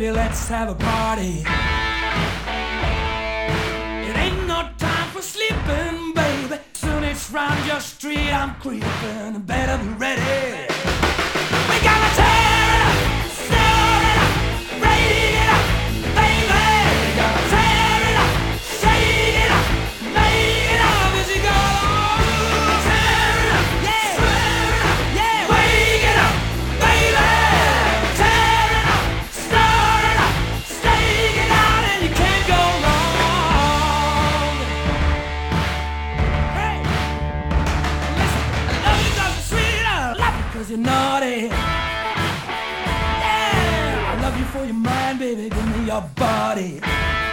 baby, let's have a party. It ain't no time for sleeping, baby. Soon it's round your street, I'm creeping. Better be ready. We gotta tear it up, stir it up, break it up, baby. We gotta tear it up, shake it up, make it up as you go. Tear it up, yeah, stir it up, yeah, wake it up, baby. Tear it up, stir it up, stake it out, and you can't go wrong. Hey, listen, I love you 'cause you're sweet, I love you 'cause you're naughty. Yeah, I love you for your mind, baby, give me your body.